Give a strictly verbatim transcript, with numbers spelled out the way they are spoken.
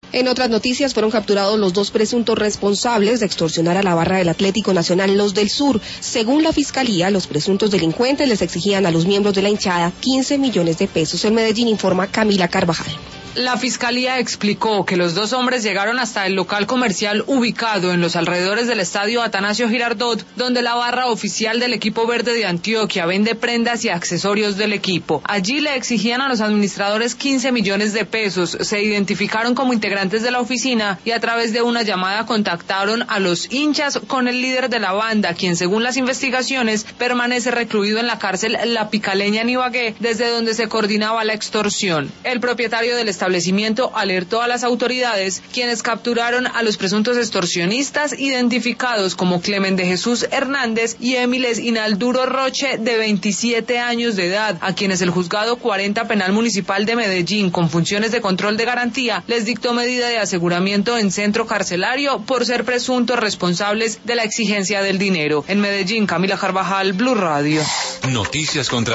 En otras noticias, fueron capturados los dos presuntos responsables de extorsionar a la barra del Atlético Nacional Los del Sur. Según la Fiscalía, los presuntos delincuentes les exigían a los miembros de la hinchada quince millones de pesos. En Medellín informa Camila Carvajal. La Fiscalía explicó que los dos hombres llegaron hasta el local comercial ubicado en los alrededores del estadio Atanasio Girardot, donde la barra oficial del equipo verde de Antioquia vende prendas y accesorios del equipo. Allí le exigían a los administradores quince millones de pesos, se identificaron como integrantes de la oficina y a través de una llamada contactaron a los hinchas con el líder de la banda, quien según las investigaciones permanece recluido en la cárcel La Picaleña en Ibagué, desde donde se coordinaba la extorsión. El propietario del establecimiento alertó a las autoridades, quienes capturaron a los presuntos extorsionistas identificados como Clemen de Jesús Hernández y Émiles Inalduro Roche, de veintisiete años de edad, a quienes el juzgado cuarenta penal municipal de Medellín, con funciones de control de garantía, les dictó medida de aseguramiento en centro carcelario por ser presuntos responsables de la exigencia del dinero. En Medellín, Camila Carvajal, Blue Radio. Noticias contra